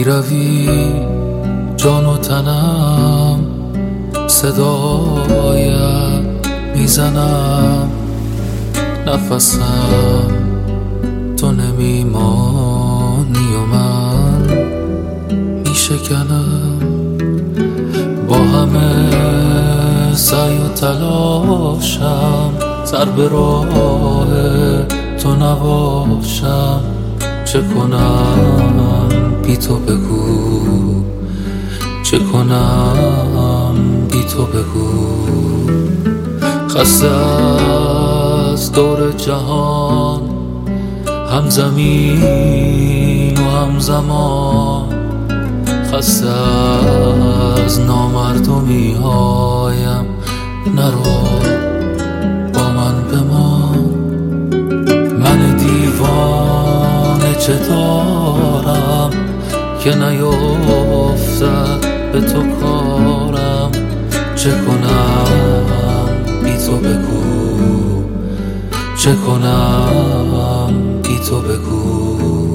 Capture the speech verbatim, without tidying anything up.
میروی جان و تنم، صدایت میزنم، نفسم تو نمیمانی و من میشکنم. با همه سعی و تلاشم سر به راه تو نباشم. چه کنم بی تو بگو، چه کنم بی تو بگو. خسته از دور جهان، هم زمین و هم زمان، خسته از نامردمی هایم. نرو با من بمان، من دیوانه چه دارم که نیفتد به تو کارم. چه کنم بی تو بگو، چه کنم بی تو بگو.